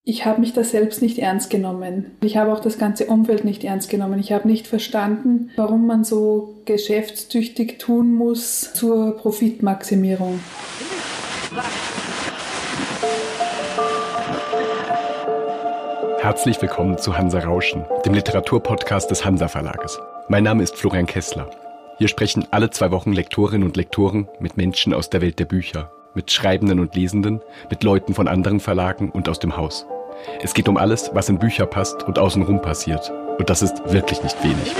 Ich habe mich da selbst nicht ernst genommen. Ich habe auch das ganze Umfeld nicht ernst genommen. Ich habe nicht verstanden, warum man so geschäftstüchtig tun muss zur Profitmaximierung. Herzlich willkommen zu Hansa Rauschen, dem Literaturpodcast des Hansa Verlages. Mein Name ist Florian Kessler. Hier sprechen alle 2 Wochen Lektorinnen und Lektoren mit Menschen aus der Welt der Bücher, mit Schreibenden und Lesenden, mit Leuten von anderen Verlagen und aus dem Haus. Es geht um alles, was in Bücher passt und außenrum passiert. Und das ist wirklich nicht wenig.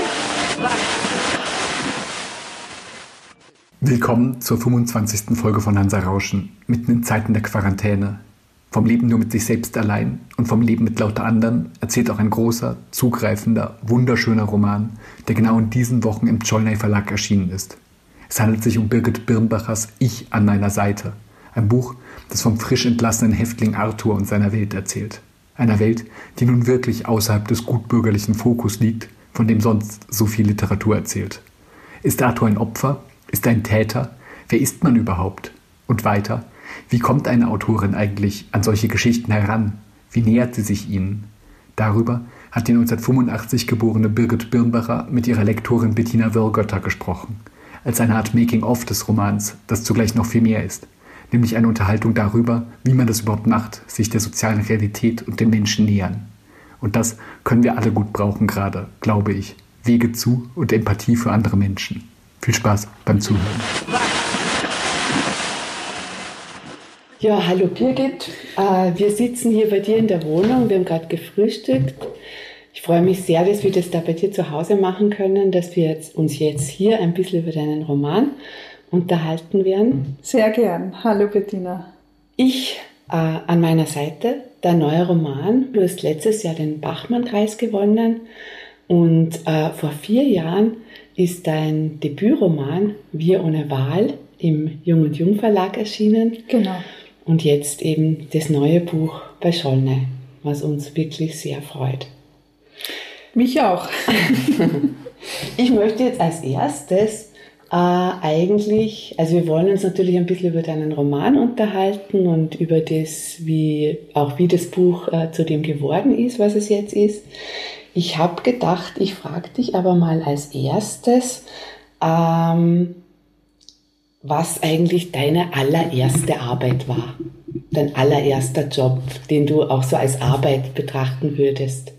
Willkommen zur 25. Folge von Hansa Rauschen, mitten in Zeiten der Quarantäne. Vom Leben nur mit sich selbst allein und vom Leben mit lauter anderen erzählt auch ein großer, zugreifender, wunderschöner Roman, der genau in diesen Wochen im Cholnay Verlag erschienen ist. Es handelt sich um Birgit Birnbachers Ich an meiner Seite, ein Buch, das vom frisch entlassenen Häftling Arthur und seiner Welt erzählt. Einer Welt, die nun wirklich außerhalb des gutbürgerlichen Fokus liegt, von dem sonst so viel Literatur erzählt. Ist Arthur ein Opfer? Ist er ein Täter? Wer ist man überhaupt? Und weiter, wie kommt eine Autorin eigentlich an solche Geschichten heran? Wie nähert sie sich ihnen? Darüber hat die 1985 geborene Birgit Birnbacher mit ihrer Lektorin Bettina Wörgötter gesprochen, als eine Art Making-of des Romans, das zugleich noch viel mehr ist. Nämlich eine Unterhaltung darüber, wie man das überhaupt macht, sich der sozialen Realität und den Menschen nähern. Und das können wir alle gut brauchen gerade, glaube ich. Wege zu und Empathie für andere Menschen. Viel Spaß beim Zuhören. Ja, hallo Birgit. Wir sitzen hier bei dir in der Wohnung. Wir haben gerade gefrühstückt. Ich freue mich sehr, dass wir das da bei dir zu Hause machen können, dass wir uns jetzt hier ein bisschen über deinen Roman unterhalten werden. Sehr gern. Hallo Bettina. Ich an meiner Seite, der neue Roman. Du hast letztes Jahr den Bachmann-Preis gewonnen und vor 4 Jahren ist dein Debütroman Wir ohne Wahl im Jung und Jung Verlag erschienen. Genau. Und jetzt eben das neue Buch bei Cholnay, was uns wirklich sehr freut. Mich auch. Ich möchte jetzt als erstes also wir wollen uns natürlich ein bisschen über deinen Roman unterhalten und über das, wie das Buch zu dem geworden ist, was es jetzt ist. Ich habe gedacht, ich frage dich aber mal als erstes, was eigentlich deine allererste Arbeit war. Dein allererster Job, den du auch so als Arbeit betrachten würdest.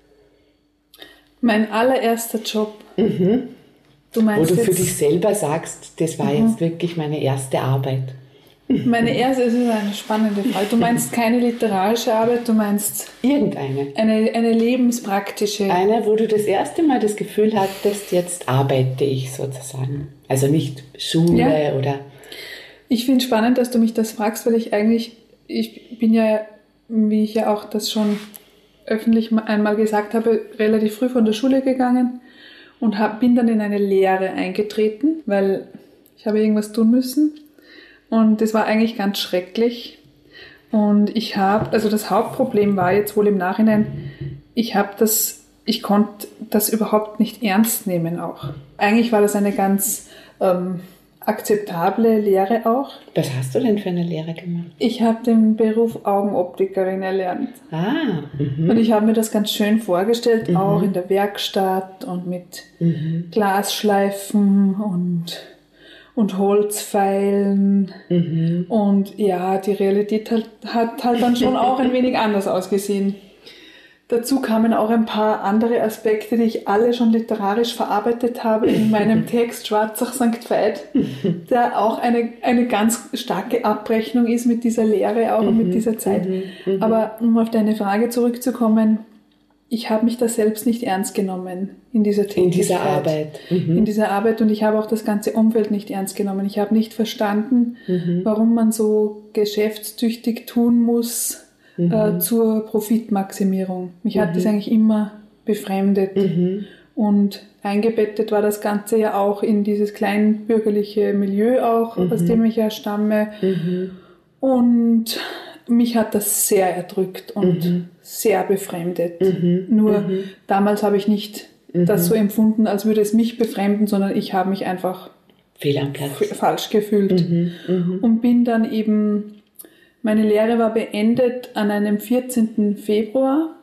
Mein allererster Job. Mhm. Du meinst wo du jetzt, für dich selber sagst, das war jetzt wirklich meine erste Arbeit. Meine erste, das ist eine spannende Frage. Du meinst keine literarische Arbeit, du meinst irgendeine. Eine lebenspraktische. Eine, wo du das erste Mal das Gefühl hattest, jetzt arbeite ich sozusagen. Also nicht Schule oder... Ich finde es spannend, dass du mich das fragst, weil ich bin ja, wie ich ja auch das schon öffentlich einmal gesagt habe, relativ früh von der Schule gegangen und bin dann in eine Lehre eingetreten, weil ich habe irgendwas tun müssen. Und das war eigentlich ganz schrecklich. Und das Hauptproblem war jetzt wohl im Nachhinein, ich konnte das überhaupt nicht ernst nehmen auch. Eigentlich war das eine ganz akzeptable Lehre auch. Was hast du denn für eine Lehre gemacht? Ich habe den Beruf Augenoptikerin erlernt. Und ich habe mir das ganz schön vorgestellt, auch in der Werkstatt und mit Glasschleifen und Holzpfeilen. Und ja, die Realität hat halt dann schon auch ein wenig anders ausgesehen. Dazu kamen auch ein paar andere Aspekte, die ich alle schon literarisch verarbeitet habe in meinem Text Schwarzach St. Veit, der auch eine ganz starke Abrechnung ist mit dieser Lehre auch und mit dieser Zeit. Aber um auf deine Frage zurückzukommen, ich habe mich da selbst nicht ernst genommen in dieser Tätigkeit. In dieser Arbeit. In dieser Arbeit, und ich habe auch das ganze Umfeld nicht ernst genommen. Ich habe nicht verstanden, warum man so geschäftstüchtig tun muss zur Profitmaximierung. Mich hat das eigentlich immer befremdet. Und eingebettet war das Ganze ja auch in dieses kleinbürgerliche Milieu auch, aus dem ich ja stamme. Und mich hat das sehr erdrückt und sehr befremdet. Nur damals habe ich nicht das so empfunden, als würde es mich befremden, sondern ich habe mich einfach fehl am Platz falsch gefühlt. Und bin dann eben Meine Lehre war beendet an einem 14. Februar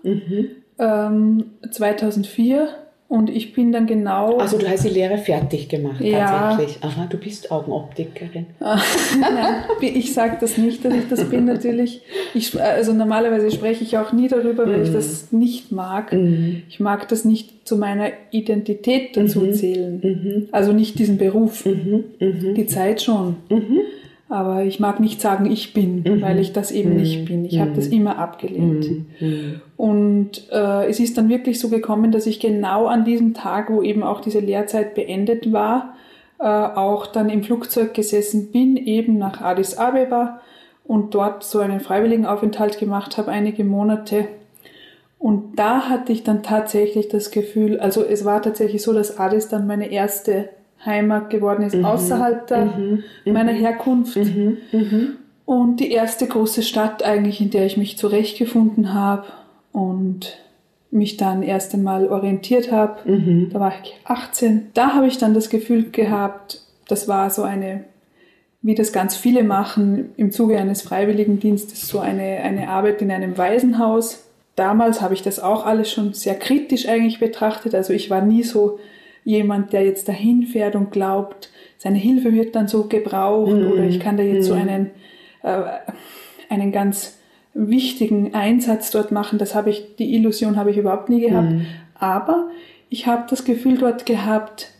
2004 und ich bin dann genau... Also du hast die Lehre fertig gemacht, ja. Tatsächlich. Aha, du bist Augenoptikerin. Nein, ich sage das nicht, dass ich das bin natürlich. Also normalerweise spreche ich auch nie darüber, weil ich das nicht mag. Ich mag das nicht zu meiner Identität dazu zählen. Also nicht diesen Beruf. Die Zeit schon. Aber ich mag nicht sagen, ich bin, weil ich das eben nicht bin. Ich habe das immer abgelehnt. Und es ist dann wirklich so gekommen, dass ich genau an diesem Tag, wo eben auch diese Lehrzeit beendet war, auch dann im Flugzeug gesessen bin, eben nach Addis Abeba und dort so einen Freiwilligenaufenthalt gemacht habe, einige Monate. Und da hatte ich dann tatsächlich das Gefühl, also es war tatsächlich so, dass Addis dann meine erste Heimat geworden ist, außerhalb meiner Herkunft. Und die erste große Stadt eigentlich, in der ich mich zurechtgefunden habe und mich dann erst einmal orientiert habe. Da war ich 18. Da habe ich dann das Gefühl gehabt, das war so eine, wie das ganz viele machen, im Zuge eines Freiwilligendienstes, so eine Arbeit in einem Waisenhaus. Damals habe ich das auch alles schon sehr kritisch eigentlich betrachtet. Also ich war nie so jemand, der jetzt dahin fährt und glaubt, seine Hilfe wird dann so gebraucht oder ich kann da jetzt so einen ganz wichtigen Einsatz dort machen. Die Illusion habe ich überhaupt nie gehabt. Aber ich habe das Gefühl dort gehabt,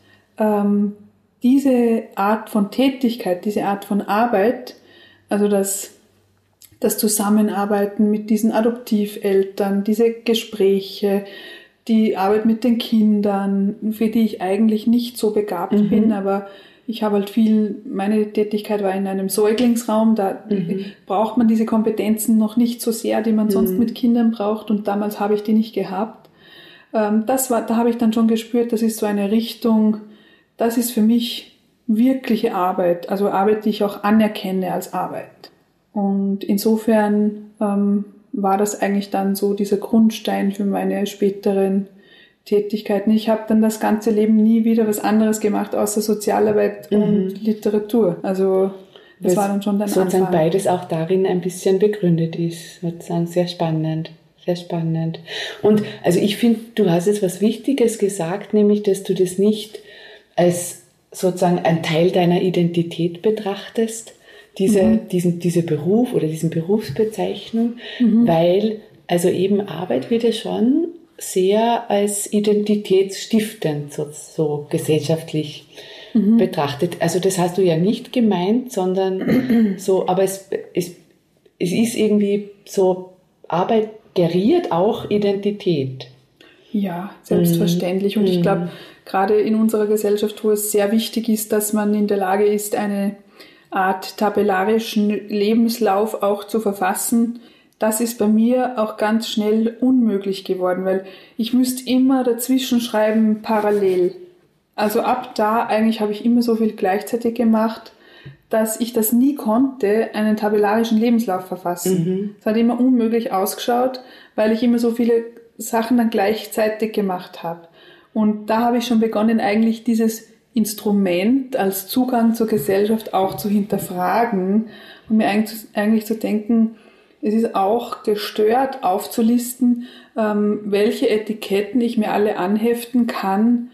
diese Art von Tätigkeit, diese Art von Arbeit, also das Zusammenarbeiten mit diesen Adoptiveltern, diese Gespräche, die Arbeit mit den Kindern, für die ich eigentlich nicht so begabt bin, aber ich habe halt meine Tätigkeit war in einem Säuglingsraum, da braucht man diese Kompetenzen noch nicht so sehr, die man sonst mit Kindern braucht und damals habe ich die nicht gehabt. Da habe ich dann schon gespürt, das ist so eine Richtung, das ist für mich wirkliche Arbeit, also Arbeit, die ich auch anerkenne als Arbeit. Und insofern war das eigentlich dann so dieser Grundstein für meine späteren Tätigkeiten. Ich habe dann das ganze Leben nie wieder was anderes gemacht, außer Sozialarbeit und Literatur. Also das war dann schon der Anfang. Sozusagen beides auch darin ein bisschen begründet ist. Sozusagen sehr spannend. Sehr spannend. Und also ich finde, du hast jetzt was Wichtiges gesagt, nämlich, dass du das nicht als sozusagen ein Teil deiner Identität betrachtest, diese Beruf oder diesen Berufsbezeichnung, weil also eben Arbeit wird ja schon sehr als identitätsstiftend so gesellschaftlich betrachtet. Also das hast du ja nicht gemeint, sondern so, aber es ist irgendwie so, Arbeit geriert auch Identität. Ja, selbstverständlich. Und ich glaube, gerade in unserer Gesellschaft, wo es sehr wichtig ist, dass man in der Lage ist, eine Art tabellarischen Lebenslauf auch zu verfassen, das ist bei mir auch ganz schnell unmöglich geworden, weil ich müsste immer dazwischen schreiben, parallel. Also ab da eigentlich habe ich immer so viel gleichzeitig gemacht, dass ich das nie konnte, einen tabellarischen Lebenslauf verfassen. Es hat immer unmöglich ausgeschaut, weil ich immer so viele Sachen dann gleichzeitig gemacht habe. Und da habe ich schon begonnen, eigentlich dieses Instrument als Zugang zur Gesellschaft auch zu hinterfragen und mir eigentlich zu denken, es ist auch gestört aufzulisten, welche Etiketten ich mir alle anheften kann,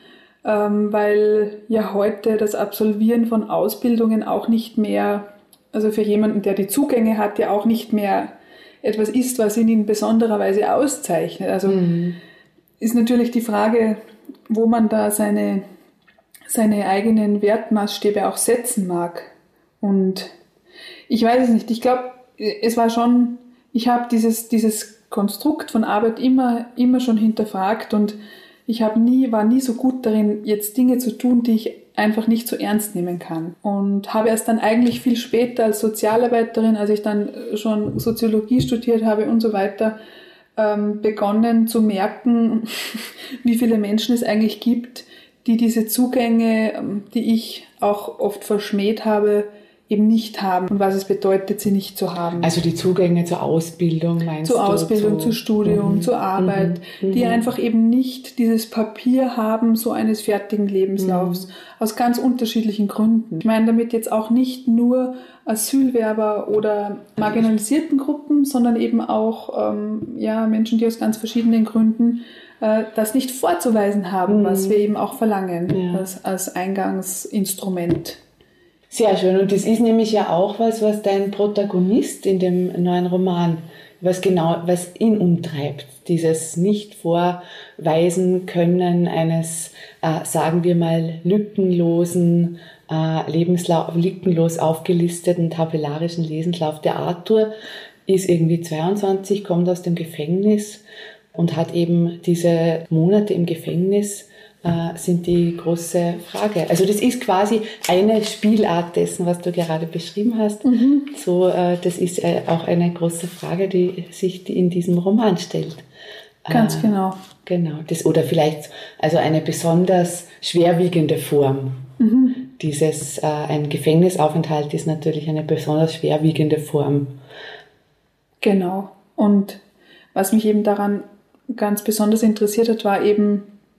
weil ja heute das Absolvieren von Ausbildungen auch nicht mehr, also für jemanden, der die Zugänge hat, ja auch nicht mehr etwas ist, was ihn in besonderer Weise auszeichnet. Also ist natürlich die Frage, wo man da seine eigenen Wertmaßstäbe auch setzen mag. Und ich weiß es nicht. Ich glaube, es war schon, ich habe dieses Konstrukt von Arbeit immer schon hinterfragt und ich war nie so gut darin, jetzt Dinge zu tun, die ich einfach nicht so ernst nehmen kann. Und habe erst dann eigentlich viel später als Sozialarbeiterin, als ich dann schon Soziologie studiert habe und so weiter, begonnen zu merken, wie viele Menschen es eigentlich gibt, die diese Zugänge, die ich auch oft verschmäht habe, eben nicht haben und was es bedeutet, sie nicht zu haben. Also die Zugänge zur Ausbildung, meinst du? Zur Ausbildung, zu Studium, zur Arbeit, die einfach eben nicht dieses Papier haben, so eines fertigen Lebenslaufs, aus ganz unterschiedlichen Gründen. Ich meine damit jetzt auch nicht nur Asylwerber oder marginalisierten Gruppen, sondern eben auch Menschen, die aus ganz verschiedenen Gründen das nicht vorzuweisen haben, was wir eben auch verlangen als Eingangsinstrument. Sehr schön. Und das ist nämlich ja auch was dein Protagonist in dem neuen Roman, was ihn umtreibt. Dieses nicht vorweisen können eines, sagen wir mal, lückenlos aufgelisteten tabellarischen Lebenslauf. Der Arthur ist irgendwie 22, kommt aus dem Gefängnis und hat eben diese Monate im Gefängnis sind die große Frage. Also das ist quasi eine Spielart dessen, was du gerade beschrieben hast. So, das ist auch eine große Frage, die sich in diesem Roman stellt. Ganz genau. Genau. Oder vielleicht also eine besonders schwerwiegende Form. Ein Gefängnisaufenthalt ist natürlich eine besonders schwerwiegende Form. Genau. Und was mich eben daran ganz besonders interessiert hat, war eben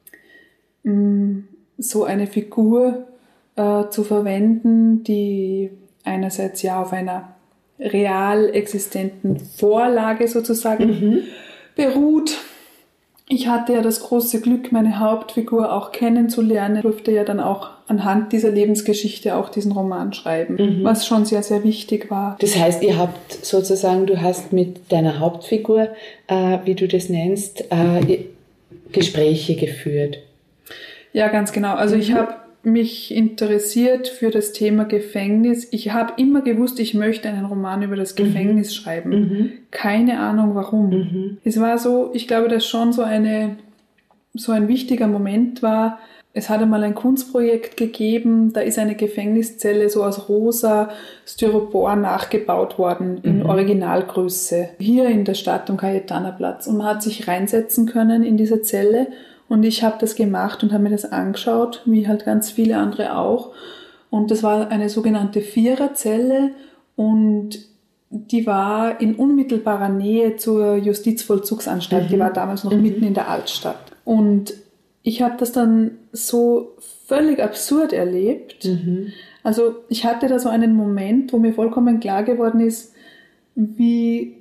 so eine Figur zu verwenden, die einerseits ja auf einer real existenten Vorlage sozusagen beruht. Ich hatte ja das große Glück, meine Hauptfigur auch kennenzulernen. Ich durfte ja dann auch anhand dieser Lebensgeschichte auch diesen Roman schreiben, was schon sehr, sehr wichtig war. Das heißt, du hast mit deiner Hauptfigur, wie du das nennst, Gespräche geführt. Ja, ganz genau. Also ich habe mich interessiert für das Thema Gefängnis. Ich habe immer gewusst, ich möchte einen Roman über das Gefängnis schreiben. Keine Ahnung warum. Es war so, ich glaube, dass schon so ein wichtiger Moment war. Es hat einmal ein Kunstprojekt gegeben, da ist eine Gefängniszelle so aus rosa Styropor nachgebaut worden in Originalgröße. Hier in der Stadt am Cayetana-Platz. Und man hat sich reinsetzen können in diese Zelle. Und ich habe das gemacht und habe mir das angeschaut, wie halt ganz viele andere auch. Und das war eine sogenannte Viererzelle und die war in unmittelbarer Nähe zur Justizvollzugsanstalt. Die war damals noch mitten in der Altstadt. Und ich habe das dann so völlig absurd erlebt. Also ich hatte da so einen Moment, wo mir vollkommen klar geworden ist, wie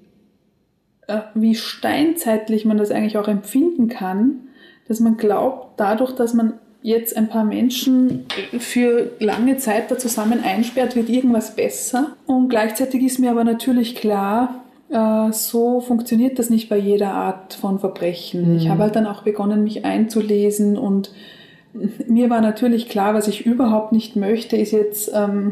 steinzeitlich man das eigentlich auch empfinden kann, dass man glaubt, dadurch, dass man jetzt ein paar Menschen für lange Zeit da zusammen einsperrt, wird irgendwas besser. Und gleichzeitig ist mir aber natürlich klar, so funktioniert das nicht bei jeder Art von Verbrechen. Ich habe halt dann auch begonnen, mich einzulesen und mir war natürlich klar, was ich überhaupt nicht möchte, ist jetzt,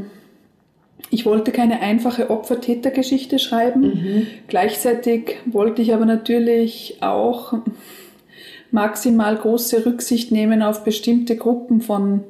ich wollte keine einfache Opfer-Täter-Geschichte schreiben. Gleichzeitig wollte ich aber natürlich auch maximal große Rücksicht nehmen auf bestimmte Gruppen von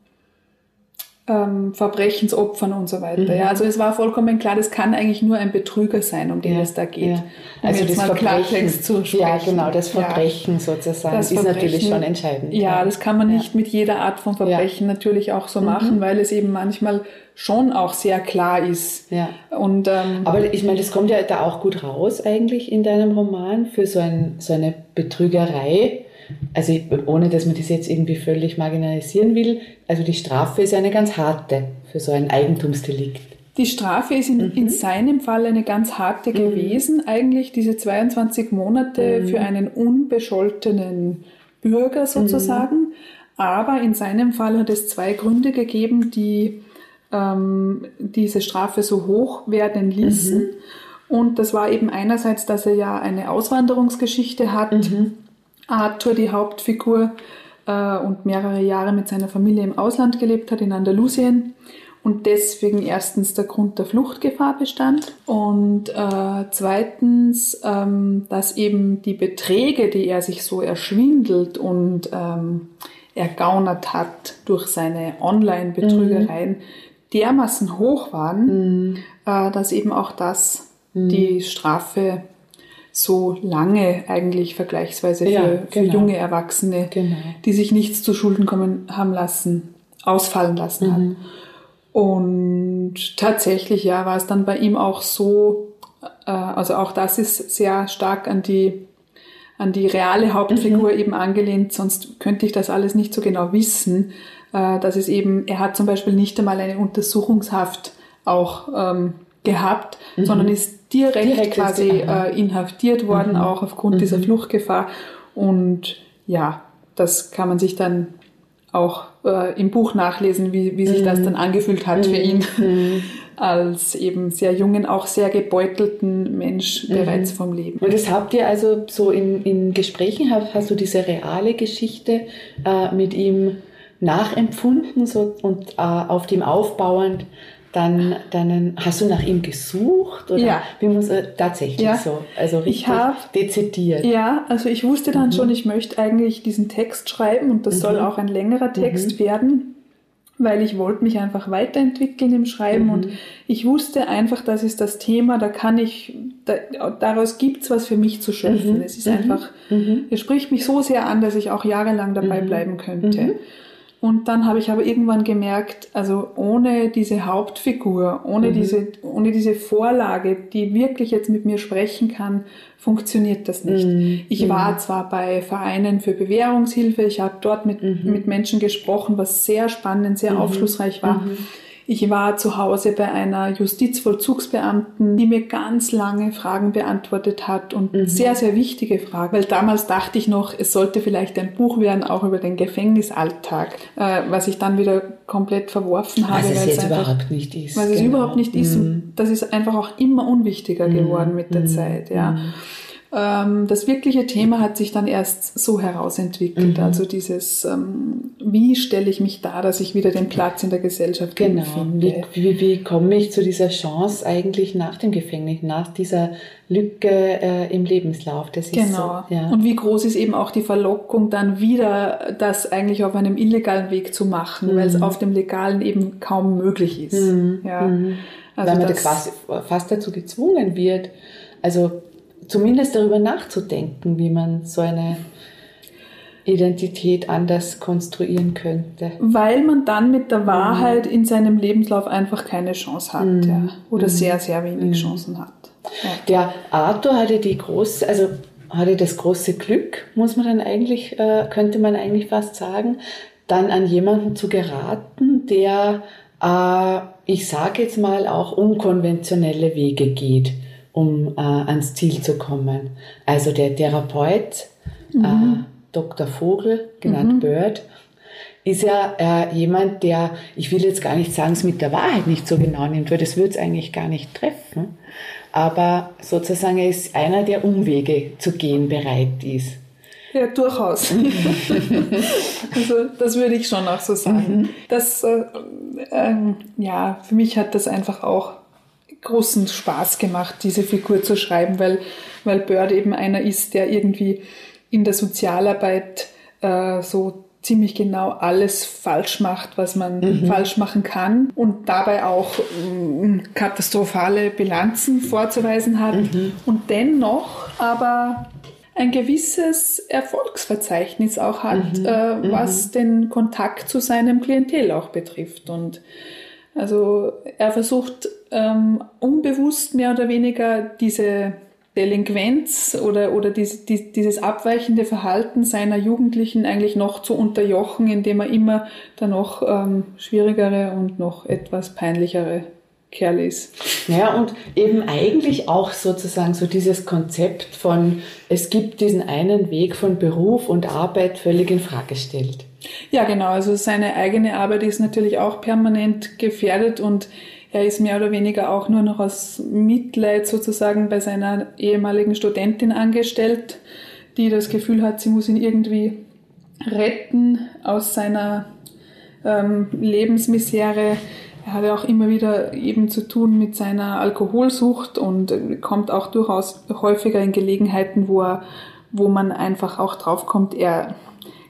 Verbrechensopfern und so weiter. Ja, also es war vollkommen klar, das kann eigentlich nur ein Betrüger sein, um den es da geht. Ja. Also das mal Klartext zu sprechen. Ja, genau, das Verbrechen sozusagen das ist natürlich schon entscheidend. Ja, das kann man nicht mit jeder Art von Verbrechen natürlich auch so machen, weil es eben manchmal schon auch sehr klar ist. Ja. Und, aber ich meine, das kommt ja da auch gut raus eigentlich in deinem Roman für so eine Betrügerei. Also ohne, dass man das jetzt irgendwie völlig marginalisieren will. Also die Strafe ist eine ganz harte für so ein Eigentumsdelikt. Die Strafe ist in seinem Fall eine ganz harte gewesen. Eigentlich diese 22 Monate für einen unbescholtenen Bürger sozusagen. Aber in seinem Fall hat es 2 Gründe gegeben, die diese Strafe so hoch werden ließen. Und das war eben einerseits, dass er ja eine Auswanderungsgeschichte hat. Arthur, die Hauptfigur, und mehrere Jahre mit seiner Familie im Ausland gelebt hat, in Andalusien. Und deswegen erstens der Grund der Fluchtgefahr bestand. Und zweitens, dass eben die Beträge, die er sich so erschwindelt und ergaunert hat durch seine Online-Betrügereien, dermaßen hoch waren, dass eben auch das die Strafe so lange eigentlich vergleichsweise für junge Erwachsene, die sich nichts zu Schulden kommen haben lassen, ausfallen lassen hat. Und tatsächlich, ja, war es dann bei ihm auch so, also auch das ist sehr stark an die reale Hauptfigur eben angelehnt, sonst könnte ich das alles nicht so genau wissen, dass es eben, er hat zum Beispiel nicht einmal eine Untersuchungshaft auch gehabt, sondern ist direkt quasi inhaftiert worden, auch aufgrund dieser Fluchtgefahr. Und ja, das kann man sich dann auch im Buch nachlesen, wie sich das dann angefühlt hat für ihn, als eben sehr jungen, auch sehr gebeutelten Mensch bereits vom Leben. Und das habt ihr also so in Gesprächen, hast du diese reale Geschichte mit ihm nachempfunden so, und auf dem aufbauend dann hast du nach ihm gesucht? Oder ja. Wie muss er tatsächlich so? Also richtig dezidiert. Ja, also ich wusste dann schon, ich möchte eigentlich diesen Text schreiben und das soll auch ein längerer Text werden, weil ich wollte mich einfach weiterentwickeln im Schreiben und ich wusste einfach, das ist das Thema, daraus gibt's was für mich zu schöpfen. Es ist einfach, es spricht mich so sehr an, dass ich auch jahrelang dabei bleiben könnte. Und dann habe ich aber irgendwann gemerkt, also ohne diese Hauptfigur, ohne diese Vorlage, die wirklich jetzt mit mir sprechen kann, funktioniert das nicht. Ich war zwar bei Vereinen für Bewährungshilfe, ich habe dort mit Menschen gesprochen, was sehr spannend, sehr aufschlussreich war. Ich war zu Hause bei einer Justizvollzugsbeamten, die mir ganz lange Fragen beantwortet hat und sehr, sehr wichtige Fragen. Weil damals dachte ich noch, es sollte vielleicht ein Buch werden, auch über den Gefängnisalltag, was ich dann wieder komplett verworfen habe. Was es jetzt überhaupt nicht ist. Weil es überhaupt nicht ist. Und das ist einfach auch immer unwichtiger geworden mit der Zeit, ja. Das wirkliche Thema hat sich dann erst so herausentwickelt, also dieses, wie stelle ich mich dar, dass ich wieder den Platz in der Gesellschaft finde. Wie komme ich zu dieser Chance eigentlich nach dem Gefängnis, nach dieser Lücke im Lebenslauf? Das ist genau. So, ja. Und wie groß ist eben auch die Verlockung, dann wieder das eigentlich auf einem illegalen Weg zu machen, weil es auf dem legalen eben kaum möglich ist. Ja. Also weil man da quasi fast dazu gezwungen wird, also zumindest darüber nachzudenken, wie man so eine Identität anders konstruieren könnte. Weil man dann mit der Wahrheit in seinem Lebenslauf einfach keine Chance hat, oder sehr, sehr wenig Chancen hat. Ja. Der Arthur hatte das große Glück, muss man dann eigentlich, könnte man eigentlich fast sagen, dann an jemanden zu geraten, der, ich sage jetzt mal, auch unkonventionelle Wege geht, um ans Ziel zu kommen. Also der Therapeut, Dr. Vogel, genannt Bird, ist ja jemand, der, ich will jetzt gar nicht sagen, es mit der Wahrheit nicht so genau nimmt, weil das würde es eigentlich gar nicht treffen, aber sozusagen er ist einer, der Umwege zu gehen bereit ist. Ja, durchaus. Also das würde ich schon auch so sagen. Das, für mich hat das einfach auch großen Spaß gemacht, diese Figur zu schreiben, weil Bird eben einer ist, der irgendwie in der Sozialarbeit so ziemlich genau alles falsch macht, was man falsch machen kann und dabei auch katastrophale Bilanzen vorzuweisen hat und dennoch aber ein gewisses Erfolgsverzeichnis auch hat, was den Kontakt zu seinem Klientel auch betrifft. Und also er versucht unbewusst mehr oder weniger diese Delinquenz oder dieses abweichende Verhalten seiner Jugendlichen eigentlich noch zu unterjochen, indem er immer der noch schwierigere und noch etwas peinlichere Kerl ist. Ja, und eben eigentlich auch sozusagen so dieses Konzept von, es gibt diesen einen Weg von Beruf und Arbeit völlig in Frage stellt. Ja, genau. Also seine eigene Arbeit ist natürlich auch permanent gefährdet und er ist mehr oder weniger auch nur noch aus Mitleid sozusagen bei seiner ehemaligen Studentin angestellt, die das Gefühl hat, sie muss ihn irgendwie retten aus seiner Lebensmisere. Er hat ja auch immer wieder eben zu tun mit seiner Alkoholsucht und kommt auch durchaus häufiger in Gelegenheiten, wo man einfach auch draufkommt, er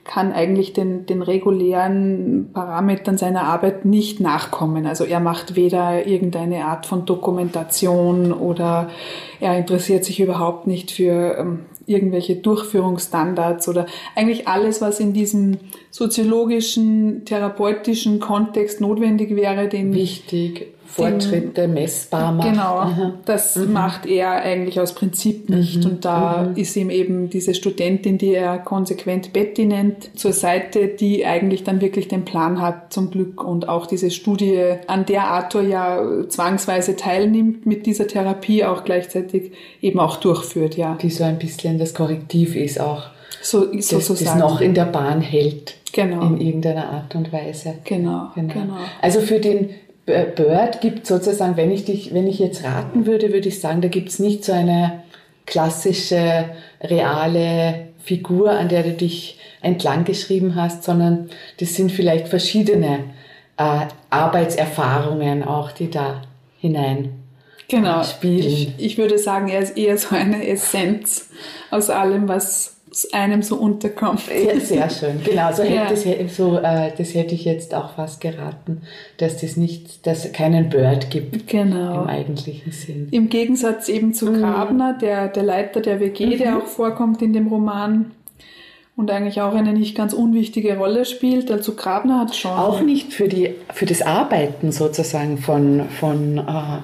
kann eigentlich den regulären Parametern seiner Arbeit nicht nachkommen. Also er macht weder irgendeine Art von Dokumentation oder er interessiert sich überhaupt nicht für irgendwelche Durchführungsstandards oder eigentlich alles, was in diesem soziologischen, therapeutischen Kontext notwendig wäre, Fortschritte messbar macht. Genau, das macht er eigentlich aus Prinzip nicht. Und da ist ihm eben diese Studentin, die er konsequent Betty nennt, zur Seite, die eigentlich dann wirklich den Plan hat, zum Glück. Und auch diese Studie, an der Arthur ja zwangsweise teilnimmt, mit dieser Therapie auch gleichzeitig eben auch durchführt, ja. Die so ein bisschen das Korrektiv ist auch. Das noch in der Bahn hält. Genau. In irgendeiner Art und Weise. Genau. Also für den Bird gibt sozusagen, wenn ich jetzt raten würde ich sagen, da gibt es nicht so eine klassische, reale Figur, an der du dich entlang geschrieben hast, sondern das sind vielleicht verschiedene Arbeitserfahrungen auch, die da hinein spielen. Ich würde sagen, er ist eher so eine Essenz aus allem, was einem so unterkommt. Ja, sehr schön. Genau, das hätte ich jetzt auch fast geraten, dass es keinen Bird gibt im eigentlichen Sinn. Im Gegensatz eben zu Grabner, der Leiter der WG, der auch vorkommt in dem Roman und eigentlich auch eine nicht ganz unwichtige Rolle spielt. Also Grabner hat schon... Auch nicht für das Arbeiten sozusagen von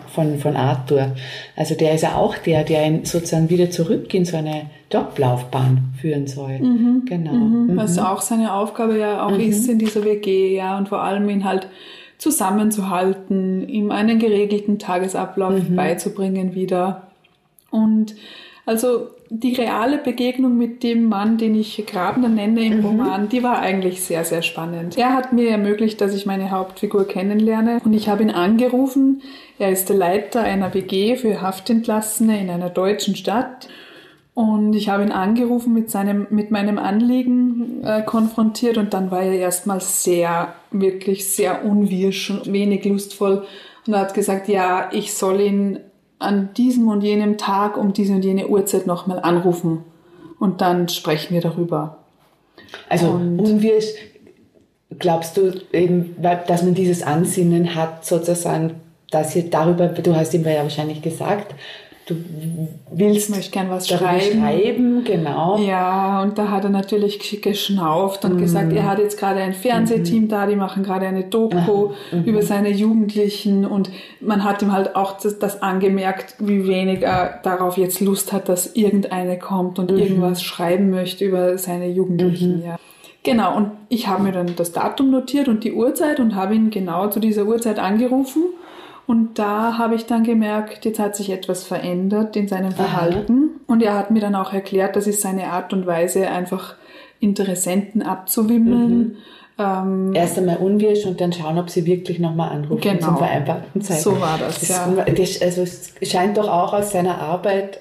Arthur. Also der ist ja auch der ihn sozusagen wieder zurück in so eine Joblaufbahn führen soll. Genau. Was auch seine Aufgabe ja auch ist in dieser WG, ja, und vor allem ihn halt zusammenzuhalten, ihm einen geregelten Tagesablauf beizubringen wieder. Und also die reale Begegnung mit dem Mann, den ich Grabner nenne im Roman, die war eigentlich sehr, sehr spannend. Er hat mir ermöglicht, dass ich meine Hauptfigur kennenlerne und ich habe ihn angerufen. Er ist der Leiter einer WG für Haftentlassene in einer deutschen Stadt. Und ich habe ihn angerufen, mit meinem Anliegen konfrontiert und dann war er erstmal wirklich sehr unwirsch und wenig lustvoll und er hat gesagt, ja, ich soll ihn an diesem und jenem Tag um diese und jene Uhrzeit nochmal anrufen und dann sprechen wir darüber. Also unwirsch, glaubst du eben, dass man dieses Ansinnen hat, sozusagen, dass ihr darüber, du hast ihm ja wahrscheinlich gesagt, du willst möchte gern was schreiben, genau. Ja, und da hat er natürlich geschnauft und gesagt, er hat jetzt gerade ein Fernsehteam da, die machen gerade eine Doku über seine Jugendlichen und man hat ihm halt auch das angemerkt, wie wenig er darauf jetzt Lust hat, dass irgendeine kommt und irgendwas schreiben möchte über seine Jugendlichen, ja. Genau, und ich habe mir dann das Datum notiert und die Uhrzeit und habe ihn genau zu dieser Uhrzeit angerufen. Und da habe ich dann gemerkt, jetzt hat sich etwas verändert in seinem Verhalten. Und er hat mir dann auch erklärt, das ist seine Art und Weise, einfach Interessenten abzuwimmeln. Erst einmal unwirsch und dann schauen, ob sie wirklich nochmal anrufen zum vereinbarten Zeitpunkt. So war das, ja. Also es scheint doch auch aus seiner Arbeit,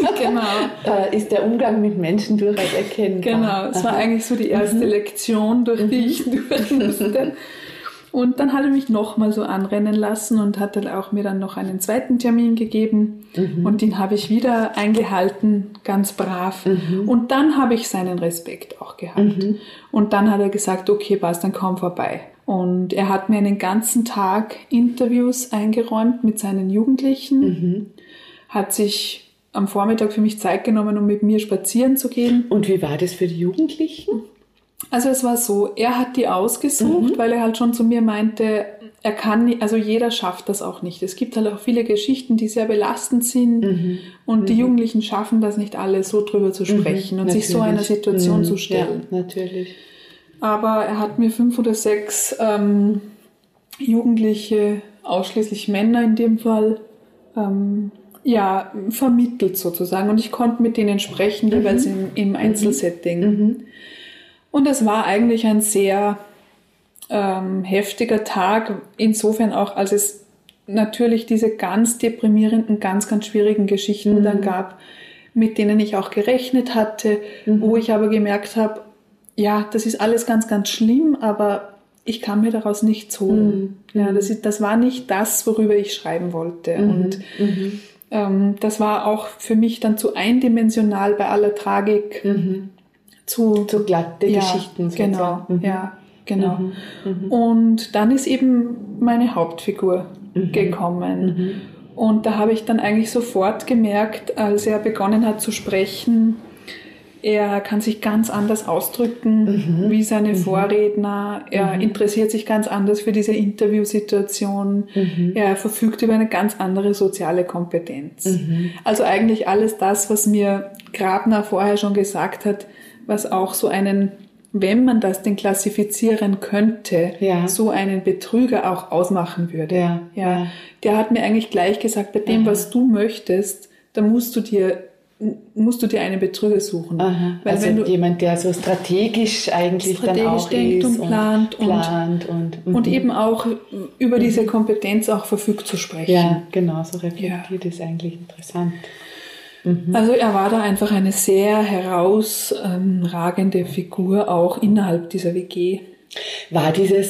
ist der Umgang mit Menschen durchaus erkennbar. Genau, es war eigentlich so die erste Lektion, durch die ich durch musste. Und dann hat er mich nochmal so anrennen lassen und hat dann auch mir dann noch einen zweiten Termin gegeben. Und den habe ich wieder eingehalten, ganz brav. Und dann habe ich seinen Respekt auch gehabt. Und dann hat er gesagt, okay, passt, dann komm vorbei. Und er hat mir einen ganzen Tag Interviews eingeräumt mit seinen Jugendlichen, hat sich am Vormittag für mich Zeit genommen, um mit mir spazieren zu gehen. Und wie war das für die Jugendlichen? Also es war so, er hat die ausgesucht, weil er halt schon zu mir meinte, er kann nicht, also jeder schafft das auch nicht. Es gibt halt auch viele Geschichten, die sehr belastend sind und die Jugendlichen schaffen das nicht alle, so drüber zu sprechen und sich so einer Situation zu stellen. Ja, natürlich. Aber er hat mir 5 oder 6 Jugendliche, ausschließlich Männer in dem Fall, vermittelt sozusagen und ich konnte mit denen sprechen, jeweils im Einzelsetting. Und es war eigentlich ein sehr heftiger Tag, insofern auch, als es natürlich diese ganz deprimierenden, ganz, ganz schwierigen Geschichten dann gab, mit denen ich auch gerechnet hatte, wo ich aber gemerkt habe, ja, das ist alles ganz, ganz schlimm, aber ich kann mir daraus nichts holen. Ja, das war nicht das, worüber ich schreiben wollte. Und das war auch für mich dann zu eindimensional bei aller Tragik. zu glatte Geschichten. Genau, ja, genau. Und dann ist eben meine Hauptfigur gekommen. Und da habe ich dann eigentlich sofort gemerkt, als er begonnen hat zu sprechen, er kann sich ganz anders ausdrücken wie seine Vorredner. Er interessiert sich ganz anders für diese Interviewsituation. Er verfügt über eine ganz andere soziale Kompetenz. Also eigentlich alles das, was mir Grabner vorher schon gesagt hat, was auch so einen, wenn man das denn klassifizieren könnte, so einen Betrüger auch ausmachen würde. Der hat mir eigentlich gleich gesagt, bei dem, was du möchtest, da musst du dir einen Betrüger suchen. Weil also wenn du jemand, der so strategisch dann auch denkt ist und plant und eben auch über diese Kompetenz auch verfügt zu sprechen. Ja, genau, so reflektiert ist eigentlich interessant. Also er war da einfach eine sehr herausragende Figur auch innerhalb dieser WG. War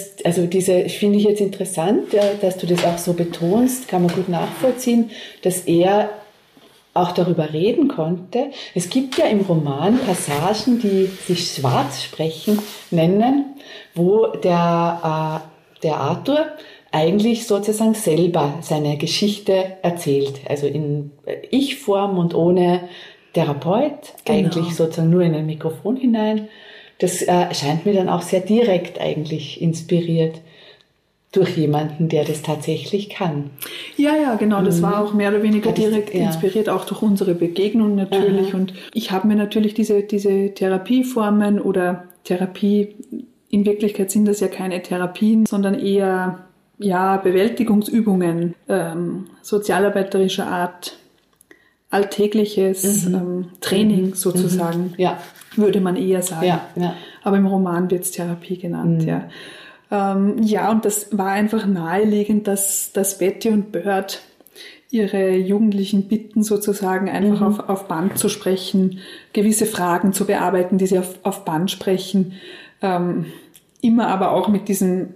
ich finde ich jetzt interessant, dass du das auch so betonst, kann man gut nachvollziehen, dass er auch darüber reden konnte. Es gibt ja im Roman Passagen, die sich Schwarzsprechen nennen, wo der Arthur eigentlich sozusagen selber seine Geschichte erzählt. Also in Ich-Form und ohne Therapeut, eigentlich sozusagen nur in ein Mikrofon hinein. Das scheint mir dann auch sehr direkt eigentlich inspiriert durch jemanden, der das tatsächlich kann. Ja, genau. Das war auch mehr oder weniger direkt inspiriert, auch durch unsere Begegnung natürlich. Und ich habe mir natürlich diese Therapieformen oder Therapie, in Wirklichkeit sind das ja keine Therapien, sondern eher Bewältigungsübungen sozialarbeiterischer Art, alltägliches Training sozusagen, würde man eher sagen. Aber im Roman wird es Therapie genannt, und das war einfach naheliegend, dass Betty und Bird ihre Jugendlichen bitten, sozusagen einfach auf Band zu sprechen, gewisse Fragen zu bearbeiten, die sie auf Band sprechen, immer aber auch mit diesem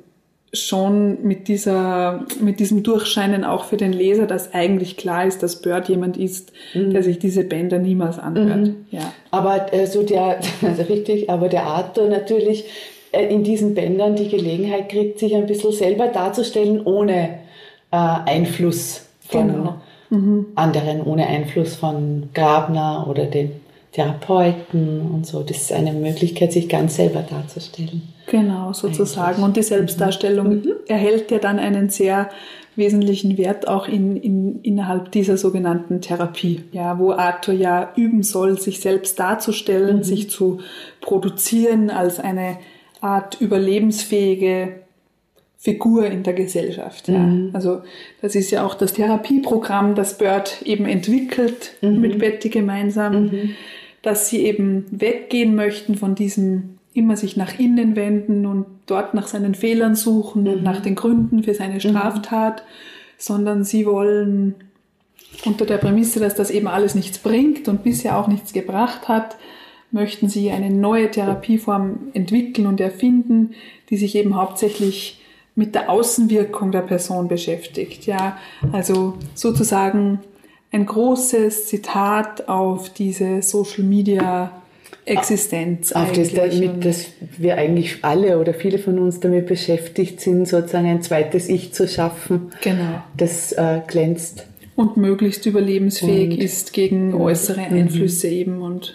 Durchscheinen auch für den Leser, dass eigentlich klar ist, dass Bird jemand ist, der sich diese Bänder niemals anhört. Aber aber der Arthur natürlich in diesen Bändern die Gelegenheit kriegt, sich ein bisschen selber darzustellen, ohne Einfluss von anderen, ohne Einfluss von Grabner oder den Therapeuten und so. Das ist eine Möglichkeit, sich ganz selber darzustellen. Genau, sozusagen. Eigentlich. Und die Selbstdarstellung erhält ja dann einen sehr wesentlichen Wert auch innerhalb dieser sogenannten Therapie, wo Arthur ja üben soll, sich selbst darzustellen, sich zu produzieren als eine Art überlebensfähige Figur in der Gesellschaft. Also das ist ja auch das Therapieprogramm, das Bird eben entwickelt mit Betty gemeinsam, dass sie eben weggehen möchten von diesem immer sich nach innen wenden und dort nach seinen Fehlern suchen und nach den Gründen für seine Straftat, sondern sie wollen unter der Prämisse, dass das eben alles nichts bringt und bisher auch nichts gebracht hat, möchten sie eine neue Therapieform entwickeln und erfinden, die sich eben hauptsächlich mit der Außenwirkung der Person beschäftigt. Also sozusagen ein großes Zitat auf diese Social-Media-Existenz. Auf das wir eigentlich alle oder viele von uns damit beschäftigt sind, sozusagen ein zweites Ich zu schaffen, das glänzt. Und möglichst überlebensfähig ist gegen äußere Einflüsse eben und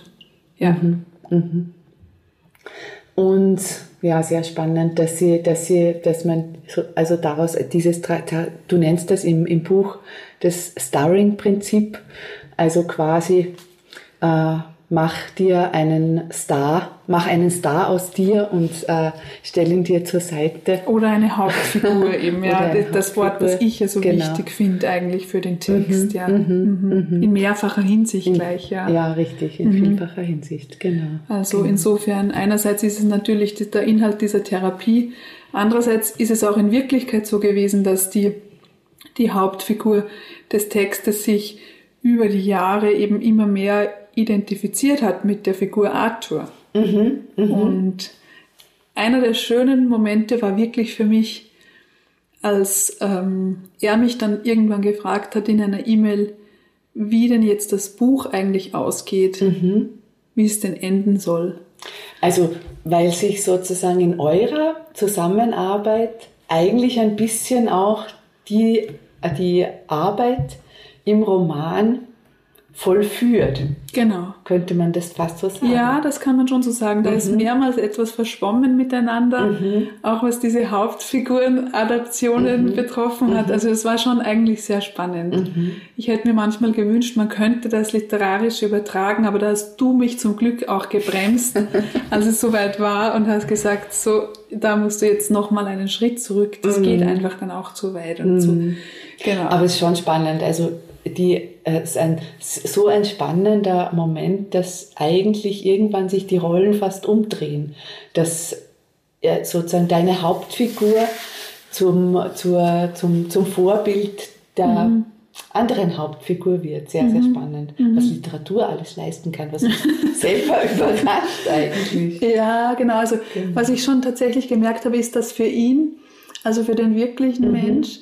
Und sehr spannend, dass man also daraus du nennst das im Buch das Starring-Prinzip, also quasi mach einen Star aus dir und stell ihn dir zur Seite. Oder eine Hauptfigur eben, das Wort, das ich ja so wichtig finde eigentlich für den Text, in mehrfacher Hinsicht gleich, Ja, richtig, in vielfacher Hinsicht, genau. Also insofern, einerseits ist es natürlich der Inhalt dieser Therapie, andererseits ist es auch in Wirklichkeit so gewesen, dass die Hauptfigur des Textes sich über die Jahre eben immer mehr identifiziert hat mit der Figur Arthur. Und einer der schönen Momente war wirklich für mich, als er mich dann irgendwann gefragt hat in einer E-Mail, wie denn jetzt das Buch eigentlich ausgeht, wie es denn enden soll. Also, weil sich sozusagen in eurer Zusammenarbeit eigentlich ein bisschen auch die Arbeit im Roman vollführt. Genau. Könnte man das fast so sagen? Ja, das kann man schon so sagen. Da ist mehrmals etwas verschwommen miteinander, auch was diese Hauptfiguren-Adaptionen betroffen hat. Also es war schon eigentlich sehr spannend. Ich hätte mir manchmal gewünscht, man könnte das literarisch übertragen, aber da hast du mich zum Glück auch gebremst, als es soweit war und hast gesagt, so, da musst du jetzt nochmal einen Schritt zurück. Das geht einfach dann auch zu weit und zu. Genau. Aber es ist schon spannend. Also es ist so ein spannender Moment, dass eigentlich irgendwann sich die Rollen fast umdrehen. Dass sozusagen deine Hauptfigur zum Vorbild der anderen Hauptfigur wird. Sehr, sehr spannend. Was Literatur alles leisten kann, was mich selber überrascht eigentlich. Ja, genau. Also was ich schon tatsächlich gemerkt habe, ist, dass für ihn, also für den wirklichen Mensch,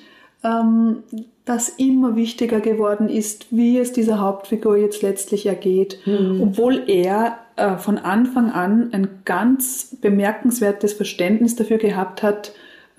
das immer wichtiger geworden ist, wie es dieser Hauptfigur jetzt letztlich ergeht. Obwohl er von Anfang an ein ganz bemerkenswertes Verständnis dafür gehabt hat,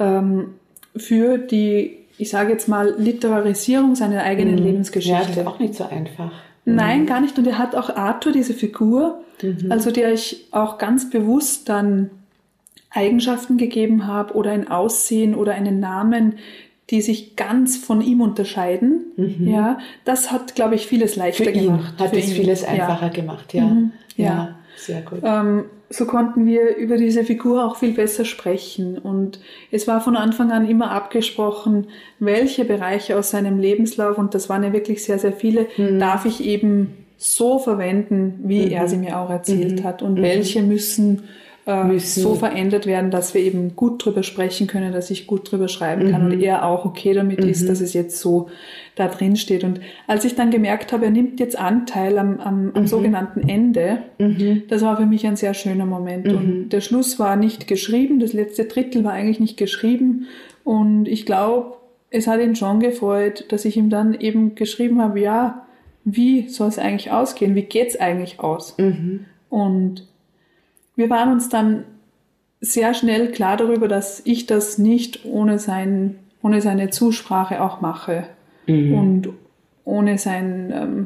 für die, ich sage jetzt mal, Literarisierung seiner eigenen Lebensgeschichte. Ja, das ist auch nicht so einfach. Nein, gar nicht. Und er hat auch Arthur, diese Figur, also der ich auch ganz bewusst dann Eigenschaften gegeben habe oder ein Aussehen oder einen Namen, die sich ganz von ihm unterscheiden. Ja, das hat, glaube ich, vieles leichter gemacht. Hat es vieles einfacher gemacht, ja. Ja, sehr gut. So konnten wir über diese Figur auch viel besser sprechen. Und es war von Anfang an immer abgesprochen, welche Bereiche aus seinem Lebenslauf, und das waren ja wirklich sehr, sehr viele, darf ich eben so verwenden, wie er sie mir auch erzählt hat. Und welche müssen so verändert werden, dass wir eben gut drüber sprechen können, dass ich gut drüber schreiben kann und er auch okay damit ist, dass es jetzt so da drin steht. Und als ich dann gemerkt habe, er nimmt jetzt Anteil am sogenannten Ende, das war für mich ein sehr schöner Moment. Und der Schluss war nicht geschrieben, das letzte Drittel war eigentlich nicht geschrieben. Und ich glaube, es hat ihn schon gefreut, dass ich ihm dann eben geschrieben habe, ja, wie soll es eigentlich ausgehen? Wie geht's eigentlich aus? Und wir waren uns dann sehr schnell klar darüber, dass ich das nicht ohne seine Zusprache auch mache und ohne seine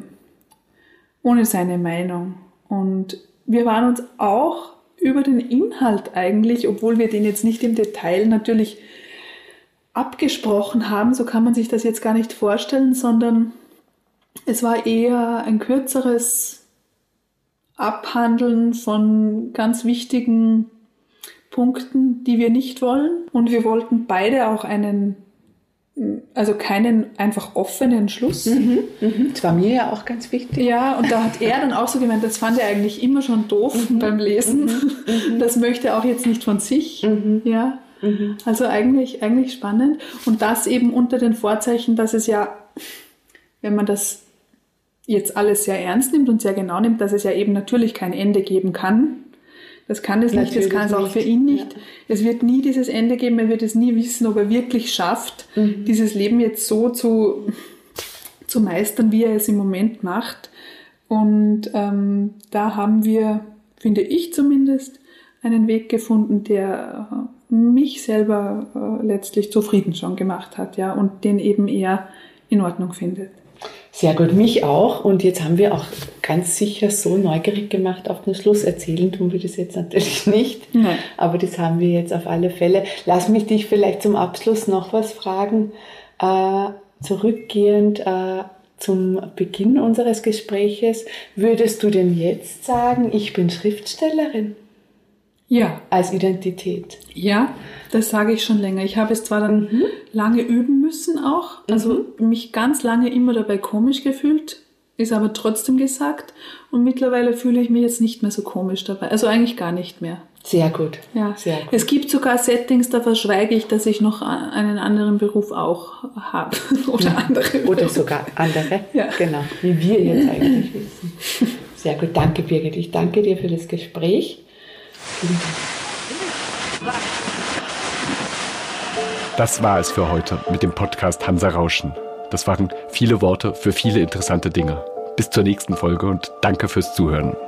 Meinung. Und wir waren uns auch über den Inhalt eigentlich, obwohl wir den jetzt nicht im Detail natürlich abgesprochen haben, so kann man sich das jetzt gar nicht vorstellen, sondern es war eher ein kürzeres Abhandeln von ganz wichtigen Punkten, die wir nicht wollen. Und wir wollten beide auch keinen einfach offenen Schluss. Das war mir ja auch ganz wichtig. Ja, und da hat er dann auch so gemeint, das fand er eigentlich immer schon doof beim Lesen. Das möchte er auch jetzt nicht von sich. Ja. Also eigentlich spannend. Und das eben unter den Vorzeichen, dass es ja, wenn man das jetzt alles sehr ernst nimmt und sehr genau nimmt, dass es ja eben natürlich kein Ende geben kann. Das kann es nicht, das kann es auch für ihn nicht. Ja. Es wird nie dieses Ende geben, er wird es nie wissen, ob er wirklich schafft, dieses Leben jetzt so zu meistern, wie er es im Moment macht. Und da haben wir, finde ich zumindest, einen Weg gefunden, der mich selber letztlich zufrieden schon gemacht hat, ja, und den eben er in Ordnung findet. Sehr gut, mich auch. Und jetzt haben wir auch ganz sicher so neugierig gemacht auf den Schluss. Erzählen tun wir das jetzt natürlich nicht, Nein. Aber das haben wir jetzt auf alle Fälle. Lass mich dich vielleicht zum Abschluss noch was fragen. Zurückgehend zum Beginn unseres Gespräches, würdest du denn jetzt sagen, ich bin Schriftstellerin? Ja. Als Identität? Ja, das sage ich schon länger. Ich habe es zwar dann lange üben müssen auch, also mich ganz lange immer dabei komisch gefühlt, ist aber trotzdem gesagt, und mittlerweile fühle ich mich jetzt nicht mehr so komisch dabei, also eigentlich gar nicht mehr. Sehr gut. Ja. Sehr gut. Es gibt sogar Settings, da verschweige ich, dass ich noch einen anderen Beruf auch habe. Oder andere Berufe. Oder sogar andere, ja. Genau, wie wir jetzt eigentlich wissen. Sehr gut, danke Birgit, ich danke dir für das Gespräch. Das war es für heute mit dem Podcast Hansa Rauschen. Das waren viele Worte für viele interessante Dinge. Bis zur nächsten Folge und danke fürs Zuhören.